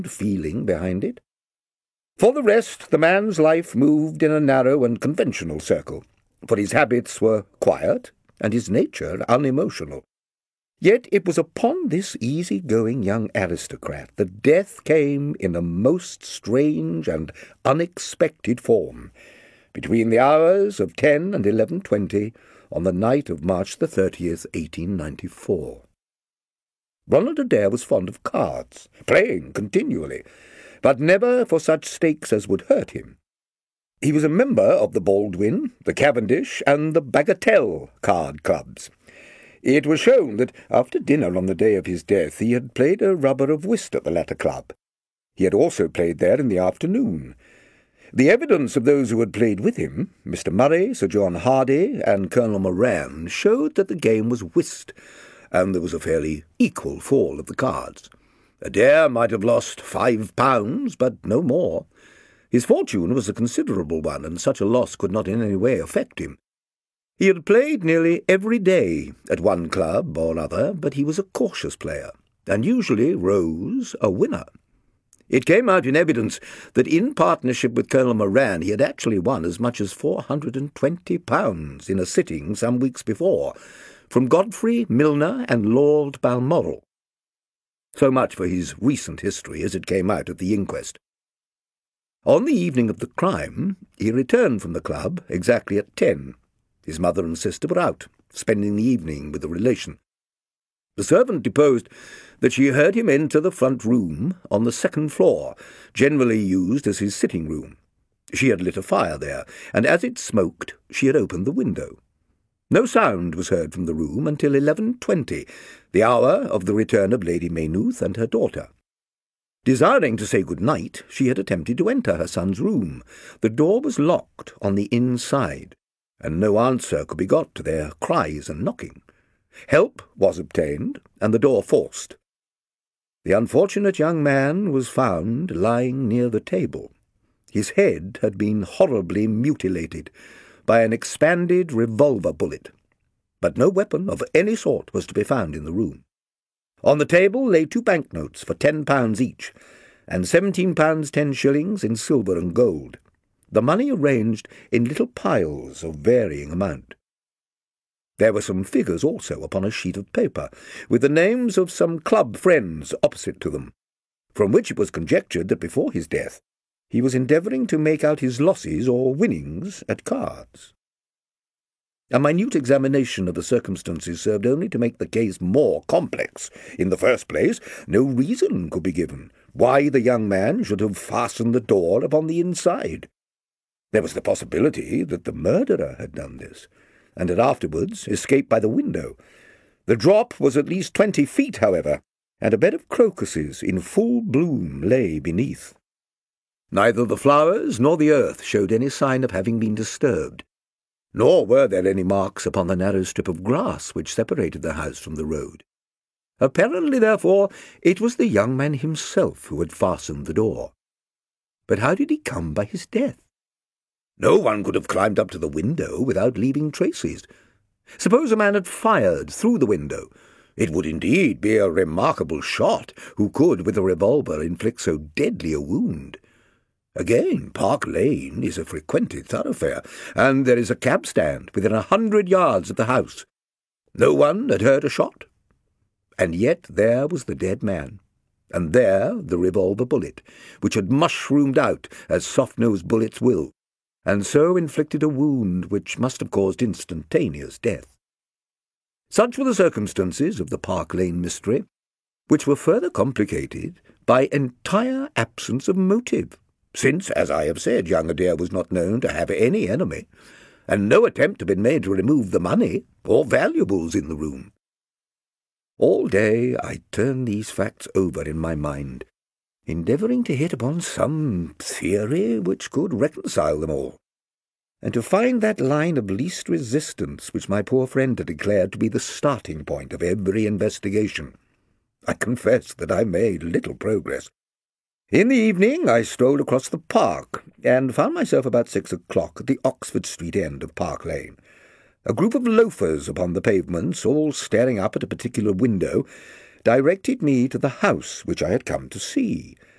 feeling behind it. For the rest, the man's life moved in a narrow and conventional circle, for his habits were quiet and his nature unemotional. Yet it was upon this easy-going young aristocrat that death came in a most strange and unexpected form, between the hours of 10 and 11:20 on the night of March the 30th, 1894. Ronald Adair was fond of cards, playing continually, but never for such stakes as would hurt him. He was a member of the Baldwin, the Cavendish, and the Bagatelle card clubs. It was shown that after dinner on the day of his death he had played a rubber of whist at the latter club. He had also played there in the afternoon. The evidence of those who had played with him, Mr. Murray, Sir John Hardy, and Colonel Moran, showed that the game was whist, and there was a fairly equal fall of the cards. Adair might have lost £5, but no more. His fortune was a considerable one, and such a loss could not in any way affect him. He had played nearly every day at one club or other, but he was a cautious player, and usually rose a winner. It came out in evidence that in partnership with Colonel Moran he had actually won as much as £420 in a sitting some weeks before, from Godfrey, Milner, and Lord Balmoral. So much for his recent history as it came out at the inquest. On the evening of the crime, he returned from the club exactly at 10. His mother and sister were out, spending the evening with a relation. The servant deposed that she heard him enter the front room on the second floor, generally used as his sitting room. She had lit a fire there, and as it smoked, she had opened the window. No sound was heard from the room until 11:20, the hour of the return of Lady Maynooth and her daughter. Desiring to say good night, she had attempted to enter her son's room. The door was locked on the inside, and no answer could be got to their cries and knocking. Help was obtained, and the door forced. The unfortunate young man was found lying near the table. His head had been horribly mutilated by an expanded revolver bullet, but no weapon of any sort was to be found in the room. On the table lay 2 banknotes for £10 each, and £17 10 in silver and gold, the money arranged in little piles of varying amount. There were some figures also upon a sheet of paper, with the names of some club friends opposite to them, from which it was conjectured that before his death he was endeavouring to make out his losses or winnings at cards. A minute examination of the circumstances served only to make the case more complex. In the first place, no reason could be given why the young man should have fastened the door upon the inside. There was the possibility that the murderer had done this, and had afterwards escaped by the window. The drop was at least 20 feet, however, and a bed of crocuses in full bloom lay beneath. Neither the flowers nor the earth showed any sign of having been disturbed, nor were there any marks upon the narrow strip of grass which separated the house from the road. Apparently, therefore, it was the young man himself who had fastened the door. But how did he come by his death? No one could have climbed up to the window without leaving traces. Suppose a man had fired through the window. It would indeed be a remarkable shot who could, with a revolver, inflict so deadly a wound. Again, Park Lane is a frequented thoroughfare, and there is a cab stand within 100 yards of the house. No one had heard a shot. And yet there was the dead man, and there the revolver bullet, which had mushroomed out as soft-nosed bullets will, and so inflicted a wound which must have caused instantaneous death. Such were the circumstances of the Park Lane mystery, which were further complicated by entire absence of motive, since, as I have said, young Adair was not known to have any enemy, and no attempt had been made to remove the money or valuables in the room. All day I turned these facts over in my mind, endeavouring to hit upon some theory which could reconcile them all, and to find that line of least resistance which my poor friend had declared to be the starting point of every investigation. I confess that I made little progress. In the evening I strolled across the park, and found myself about 6 o'clock at the Oxford Street end of Park Lane. A group of loafers upon the pavements, all staring up at a particular window, directed me to the house which I had come to see.